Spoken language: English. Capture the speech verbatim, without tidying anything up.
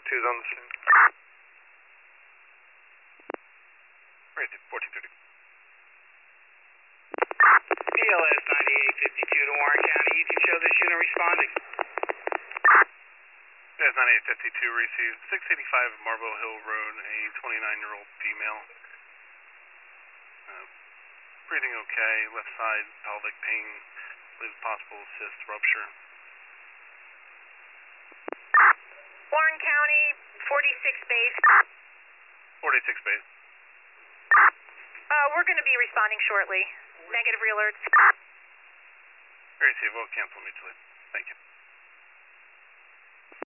two's on the scene. Rated fourteen thirty. P L S ninety-eight fifty-two to Warren County. You can show this unit responding. P L S ninety-eight fifty-two received six eighty-five Marble Hill Road, a twenty-nine-year-old female. Uh, breathing okay, left side pelvic pain, believes possible cyst rupture. Warren County, forty-six base. forty-six base. Uh, we're going to be responding shortly. Negative realerts. Receive, we'll cancel mutually. Thank you.